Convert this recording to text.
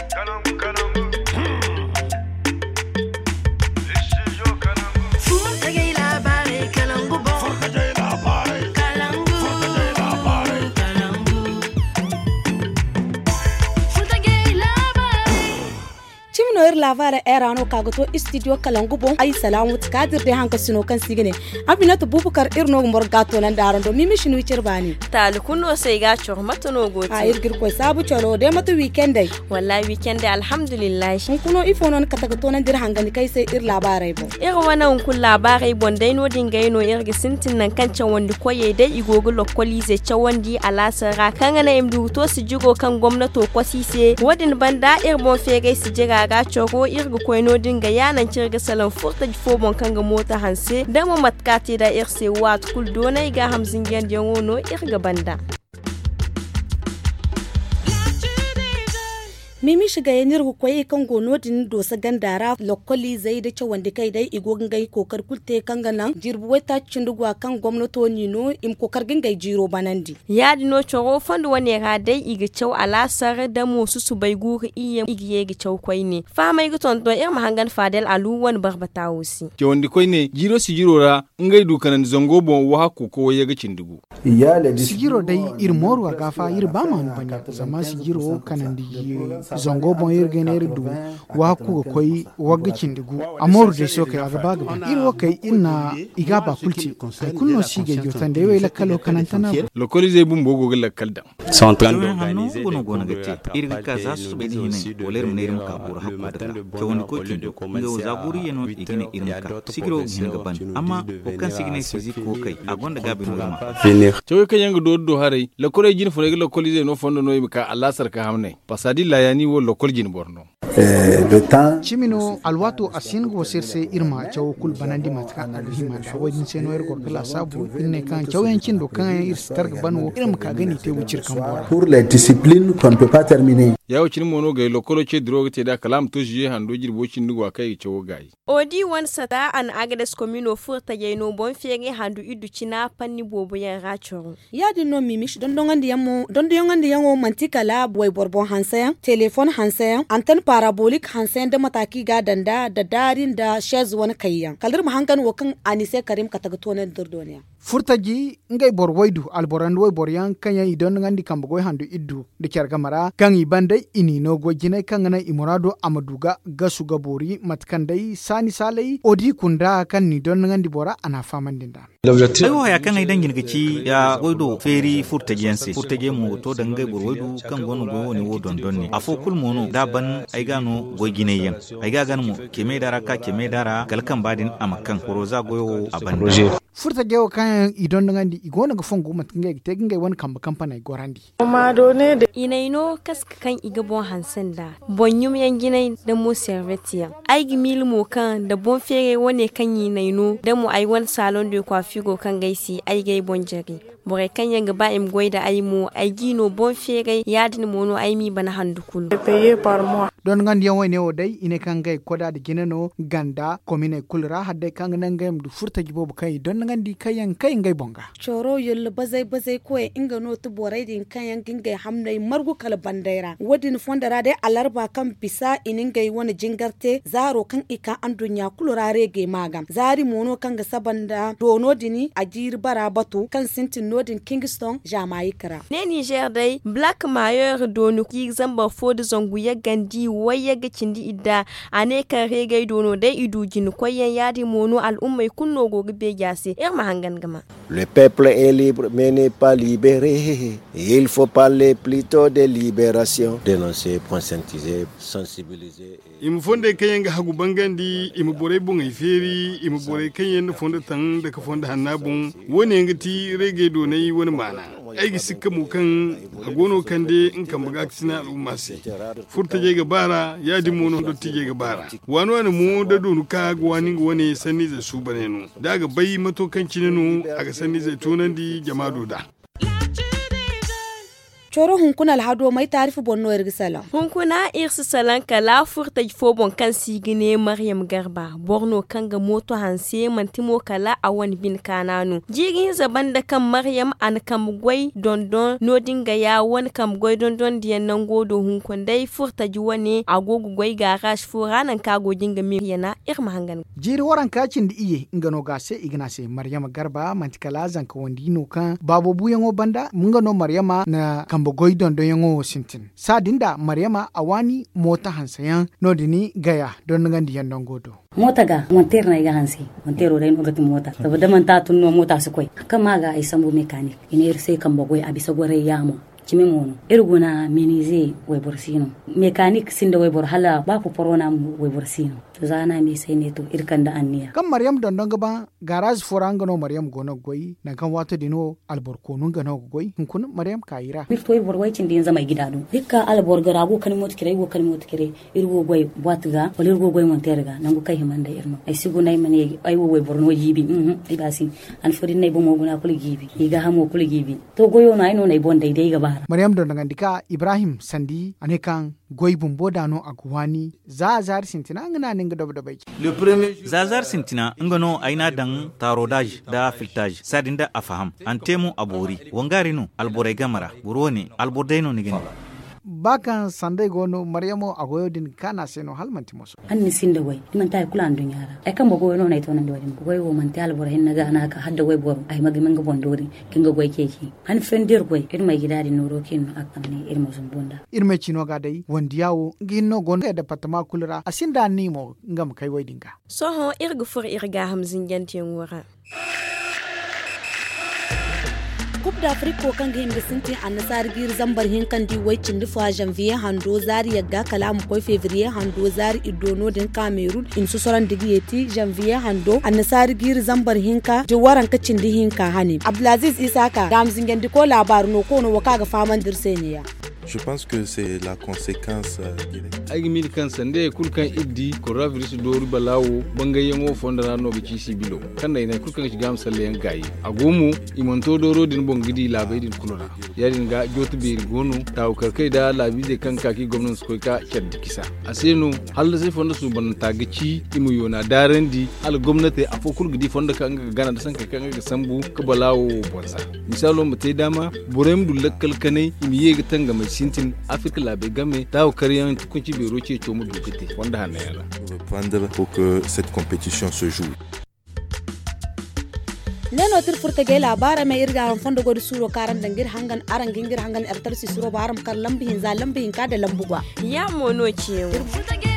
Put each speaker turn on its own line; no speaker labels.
lavara era no kagato studio kalangu bon ay salamu tkadir de hanka sino kan sigine abinatu bubukar irno morgato nan darando mimi shinu cirbani
tal kunno sai ga chormato no goti
ay irgir ko sabu cholo de matu weekend day
wallahi weekend alhamdulillah
shin kuno ifo non katagato nan dir hangani kai sai ir labarai bon
ir wannan kun labarai bon dai no dingai no irgi sintin nan kancan wanda koye dai igogo lokoli ze chawandi alasara kan na imdu to su jigo kan gwamnato kwasise wadin banda ir bon fege su jiga ga ko irga koyno dinga yanan cirga salon furta fo bon kanga mota hanse da mo matkati da irse wat kul donai ga hamzin gen yangono irga banda
mimi shiga yanir ku koyi kan gono din dosa gandara lokoli zai da wanda kai dai igogin gai kokar kulte kan ganan jirbuwai ta cindugwa kan gwamnato ni no im kokar gingai jiro banandi
ya dino choro fandu wane ga dai iga cew alasar da mu su bai guri iya igiye ga cew koi ne fa mai guton to ir mahangan fadel alu wan barbata wusi
ke wanda koi ne jiro si jiro ra ngai dukanan zango bon wa ko ko ya ga cindugu
sigiro dai ir morwa gafa ir ba man banya zama sigiro kanandi zongo bon irgener du wa ku koy wagicin digu amor de soke agaba gaba iro kai inna igaba kulti ay kunno sige jotan de wela kalo kanantana
lokoli zai bumbo go galla kalda
sont en train d'organiser gono gono gati irga kaza su be dine woler munere muka bura habba da ke woni ko kindo ngo zaburi yeno igine irmuka sigiro gine gaban amma ko kan sigine sizi ko kai agonda gabi no ma
cewa kan yanga do harai lokoli jin fure lokoli zai no fondo no imka Allah sarka hamne pasadi layani wo lokol jin borno
chimino alwato asingo sirse irma chaw kul banandi matka alhima da wajin seno er gorkala sabu inne kan chawen cindo kan ir starg banwo irma ka gani te wucir kan bora
pour les disciplines qu'on ne peut pas terminer
yawo cin mono gay lokolo ce drogue te da kalam to jiye hando jirbo cin dugo kai chawo gai
odi wan sata an agades communo furta yeno bon fege handu idu cina panni bobo ya racho
ya dinno mimish don ngandi yamo mantika la boy borbon hansa telephone hansa anten parabolic hansen da mataki ga danda da darin da shez wani kayyan kaldir mu hankan wakan anise karim katagato na durdoniya
furtaji ngai borwaidu alborando way boryan kanya idon ngandi kambo handu iddu de kyarga mara kan ibande ini no gojine kan na imorado amaduga gasu gabori matkandai sani salai odi kunda kan ni don ngandi bora ana famandinda
ayo ya kan aidan gingaci ya goido feri furtajiyanse furtaje mu to da ngai borwaidu kan gonu go ne wo dondon ne afo kul mono daban ai gano gogine yan ai ga gan mu keme dara galkan badin amakan koroza goyo abanda
furta gewo kan idon ngandi igona ga fongo matnge te ngai wani kamba kampana gorandi
ma do ne da inaino kaska kan iga bon hansen da bonyum yan ginai da mu servetia ai gimil mo kan da bon fere wone kan inaino da mu ai wan salon de coiffure kan gaisi ai gai bon jari bore kan yanga ba im goida ai mu ai gino bon fere yadin mono ai mi bana handukul
payer par mois don ngandi yan wayne o dai ine kan gai koda da ginano ganda komine kulra hadde kan nan gai mu furta gibo kai don ngandi kayan kai ngai bonga
choro yul bazai ko inga no to borai din kayan gingai hamnai margu kala bandaira wadin fondara dai alarba kan bisa iningai wani jingarte zaro kan ika an dunya kulurare ge magam zari mono kan ga sabanda dono dini ajir bara batu kan sintin nodin Kingston Jamaica
ne Niger dai Black Mayor dono ki zamba fodi zongu ya gandi waya ga cindi idda ane kan regai dono dai idu jin koyen yadi mono al'ummai kunno gogi be jase
le peuple est libre mais n'est pas libéré. Il faut parler plutôt de libération. Dénoncer, conscientiser, sensibiliser.
Imu fonde kayen ga hagu bangandi imu bore bunga iferi imu bore kayen fonde tang da ka fonde hanabun woni ngati rege do nayi woni mana ai gi sikka mu kan agono kande in kan buga sina al'umma sai furta je ga bara ya di mono do tije ga bara wani mu da donu ka ga wani sanni da su banenu daga bai matokan cinenu aga sanni zai tonandi jama'a da
coro hunkuna alhado mai tarifu bonno irgisala
hunkuna irsi salan kala furta fobon kan sigine Maryam Garba borno kanga moto hanse mantimo kala awan bin kananu jigin zaban da kan Maryam an kam gwai dondon no dinga ya won kam gwai dondon diyan nan godo hunkun dai furta juwane agogo gwai garage furanan kago dinga miriyana irma hangan
jiri waran kacin da iye ingano gase ignase Maryam Garba mantikala zanka wandino kan babo buyango banda mungano Maryama na kambo gwai dondon yango sintin sadinda Maryama awani mota hansayan no dini gaya don ngandi yan nan godo
mota ga monter na iga hansi montero dai no gati mota saboda man ta tunno mota su koi kama ga ai sambo mechanic ina sai kambo gwai abisa gore yamo kimi mono irguna menize way borsino mechanic sinda way bor hala ba ko porona way borsino to zana mi sai ne to irkanda anniya
kan Maryam dondon gaba garage forangano Maryam gono goyi nan kan wato dino albor konun gano goyi kun Maryam kaira
birto way bor way cin din zama gidado dikka albor garago kan mot kire irgo goy watga wal irgo goy monterga nangu kay himanda irno ay sigo nay mane ay way bor no yibi ay basi an fodin nay bo mo guna kul gibi iga hamo kul gibi to goyo na ino nay bonde dai gaba
Maryam dondangandika Ibrahim Sandi anekan goy bumbo dano agwani zazar sintina ngana ninga dobda bai
zazar sintina ngano aina dan tarodage da filtage sadinda afaham antemu abori wangarino alboray gamara burone albordeno nigini
bakan sandai gono Maryamo agoyo din kana seno halmanti moso
anni sinda way man tay kula andun yara ay kan bogo no nay to nan dori bogo wo man tay albor hin naga na ka hadda way bor ay magi manga bondori kinga goy keki han fendir goy irma gidadi noro kin akamni irma zumbunda
irme chino ga dai wondiyawo ginno gon da patama kulra asinda nimo ngam kai way dinga
soho irgu fur irga hamzin jantin wura
Coupe d'Afrique ko kan himbe sinti annasar gir zambar hin kan di waycin difa janvier hando zari yagga kalam ko février hando zari idono din Cameroon in su soran digiyeti janvier hando annasar gir zambar hin ka di waran ka cindi hin ka hani Abdulaziz Isaka damzin gendi ko labaru no ko no waka ga faman dirseniya
Je pense que c'est la conséquence directe.
Aigi mil kan sande kulkan iddi coronavirus doru balawo bangayen fondara no bi ci bilo kan dai kulkan shiga amsalle yan gayi agomu imonto doro din bongidi labai din kulura yadin ga jotu be gono taw karkai da labi de kan kaki gwamnatin su ka kyaddi kisa aseno hal sai fonda su ban tagici imu yona darendi al gwamnati afokul gidi fonda kan gana da san kan ga sambu ka balawo bonsa misalo mutai dama burem du lakkal kanai imiye ga tanga mai sintin Afrique labe game taw kariyan tukunci be roce to mu dukete wanda hanna yana
reprendre pour que cette compétition se joue.
neno tir furta ge labara mai irga han fondo godu suro karan dangir hangan aran gingir hangan ertar si suro baram kar lambi hin za lambi hin ka da lambu gwa
ya mono ciwo